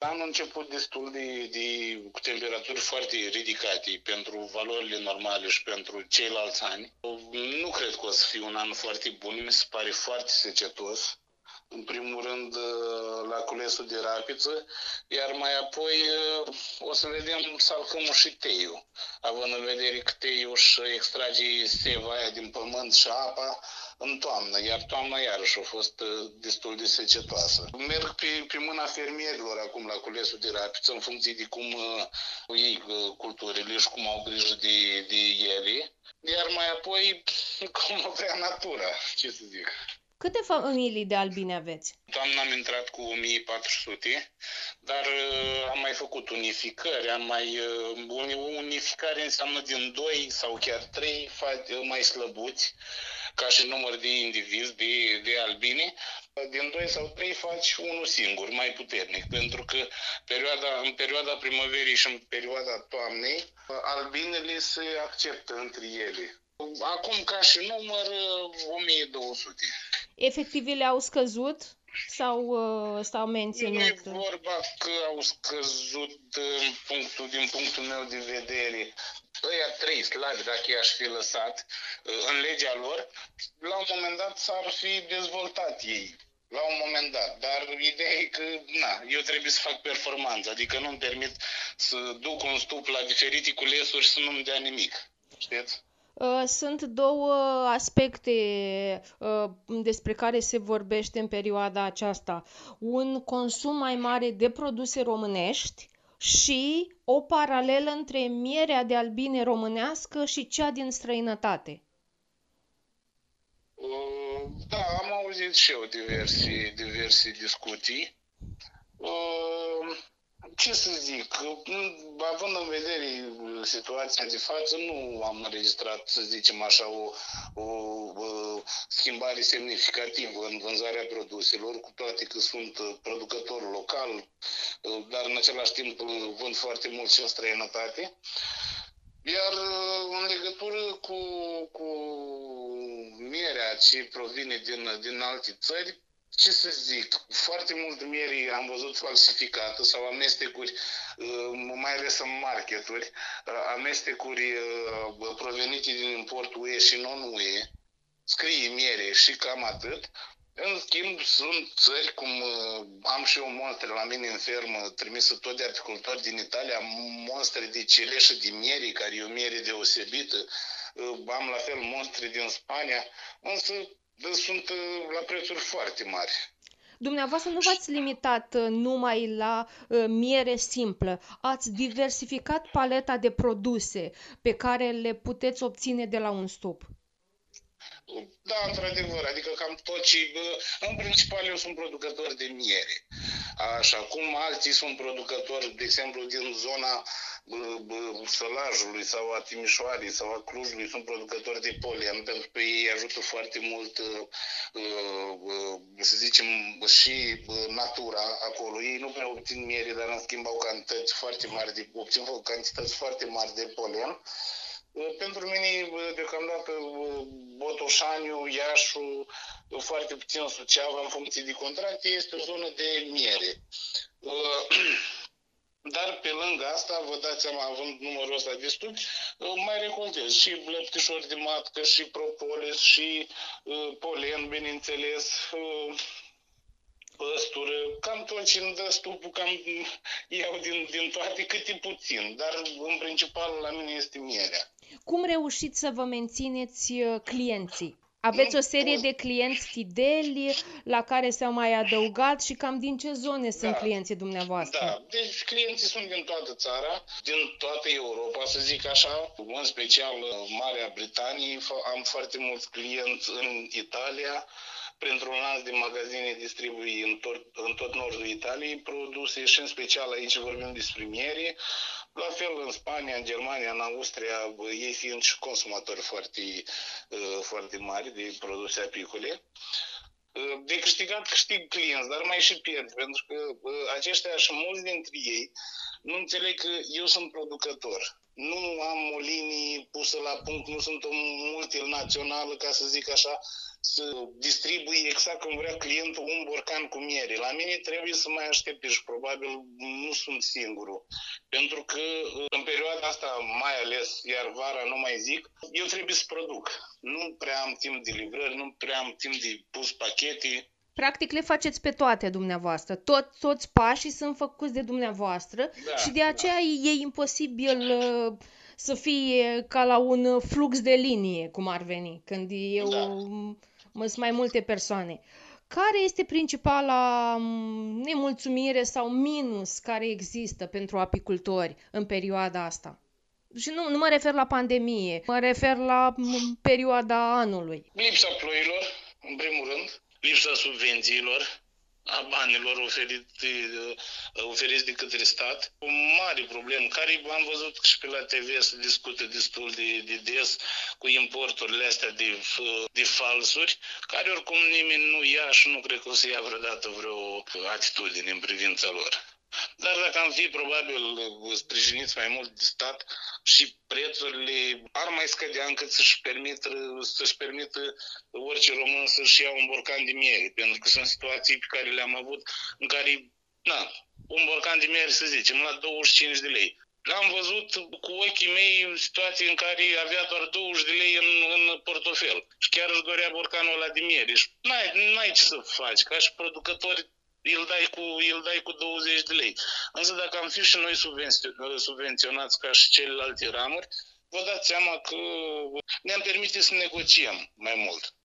anul a început destul cu temperaturi foarte ridicate pentru valorile normale și pentru ceilalți ani. Nu cred că o să fie un an foarte bun, mi se pare foarte secetos. În primul rând la culesul de rapiță, iar mai apoi o să vedem salcâmul și teiul, având în vedere că teiul își extrage seva aia din pământ și apa în toamnă, iar toamna iarăși a fost destul de secetoasă. Merg pe mâna fermierilor acum la culesul de rapiță, în funcție de cum iei culturile și cum au grijă de ele, iar mai apoi cum vrea natura, ce să zic. Câte familii de albine aveți? Toamna am intrat cu 1400, dar am mai făcut unificări, unificare înseamnă din 2 sau chiar 3 mai slăbuți, ca și număr de indivizi, de albine. Din 2 sau 3 faci unul singur, mai puternic, pentru că în perioada primăverii și în perioada toamnei, albinele se acceptă între ele. Acum, ca și număr, 1200. Efectivele au scăzut sau s-au menținut? Nu e vorba că au scăzut din punctul meu de vedere. Ăia 3 slabi, dacă i-aș fi lăsat în legea lor, la un moment dat s-ar fi dezvoltat ei. La un moment dat. Dar ideea e că eu trebuie să fac performanță, adică nu-mi permit să duc un stup la diferite culesuri și să nu-mi dea nimic. Știți? Sunt două aspecte despre care se vorbește în perioada aceasta. Un consum mai mare de produse românești și o paralelă între mierea de albine românească și cea din străinătate. Da, am auzit și eu diverse discuții. Ce să zic, având în vedere situația de față, nu am înregistrat, să zicem așa, o schimbare semnificativă în vânzarea produselor, cu toate că sunt producător local, dar în același timp vând foarte mult și în străinătate. Iar în legătură cu mierea ce provine din alte țări, ce să zic, foarte mult miere am văzut falsificată sau amestecuri, mai ales în marketuri, amestecuri provenite din import UE și non-UE, scrie miere și cam atât. În schimb, sunt țări, cum am și eu monstre la mine în fermă, trimisă tot de apicultori din Italia, monstre de cireșă de miere, care e o miere deosebită, am la fel monstre din Spania, însă sunt la prețuri foarte mari. Dumneavoastră nu v-ați limitat numai la miere simplă, ați diversificat paleta de produse pe care le puteți obține de la un stup. Da, într-adevăr, adică cam tot ce... În principal eu sunt producător de miere. Așa cum alții sunt producători, de exemplu, din zona Sălajului sau a Timișoarei sau a Clujului, sunt producători de polen, pentru că ei ajută foarte mult, să zicem, și natura acolo. Ei nu prea obțin miere, dar în schimb au obțin cantități foarte mari de polen. Pentru mine, deocamdată, Botoșaniu, Iașu, foarte puțin Suceava, în funcție de contracte, este o zonă de miere. Dar pe lângă asta, vă dați seama, având numărul ăsta de stupi, mai recoltez și lăptișori de matcă, și propolis, și polen, bineînțeles, păstură, cam tot ce îmi dă stupul, cam iau din toate, câte puțin, dar în principal la mine este mierea. Cum reușiți să vă mențineți clienții? Aveți o serie de clienți fideli la care s-au mai adăugat și cam din ce zone sunt clienții dumneavoastră? Da, deci clienții sunt din toată țara, din toată Europa, să zic așa, în special Marea Britanie, am foarte mulți clienți în Italia, printr-un lanț de magazine distribui în tot nordul Italiei produse și în special aici vorbim despre miere. La fel în Spania, în Germania, în Austria, ei fiind și consumatori foarte mari de produse apicole. De câștig clienți, dar mai și pierd, pentru că aceștia și mulți dintre ei nu înțeleg că eu sunt producător. Nu am o linie pusă la punct, nu sunt o multinațională, ca să zic așa, să distribui exact cum vrea clientul un borcan cu miere. La mine trebuie să mai aștepte și probabil nu sunt singurul. Pentru că în perioada asta, mai ales, iar vara nu mai zic, eu trebuie să produc. Nu prea am timp de livrări, nu prea am timp de pus pachete. Practic le faceți pe toate dumneavoastră. Toți pașii sunt făcuți de dumneavoastră și de aceea e imposibil să fie ca la un flux de linie, cum ar veni, când sunt mai multe persoane. Care este principala nemulțumire sau minus care există pentru apicultori în perioada asta? Și nu mă refer la pandemie, mă refer la perioada anului. Lipsa ploilor, în primul rând, lipsa subvențiilor, a banilor oferiți de către stat. O mare problemă care am văzut și pe la TV se discută destul de des cu importurile astea de falsuri, care oricum nimeni nu ia și nu cred că o să ia vreodată vreo atitudine în privința lor. Dar dacă am fi probabil sprijiniți mai mult de stat și prețurile ar mai scădea încât să-și permită orice român să-și ia un borcan de miere. Pentru că sunt situații pe care le-am avut în care, un borcan de miere, să zicem, la 25 de lei. Am văzut cu ochii mei situații în care avea doar 20 de lei în portofel și chiar își dorea borcanul ăla de miere. Și n-ai ce să faci, ca și producători îl dai cu 20 de lei. Însă dacă am fi și noi subvenționați ca și celelalte ramuri, vă dați seama că ne-am permite să negociem mai mult.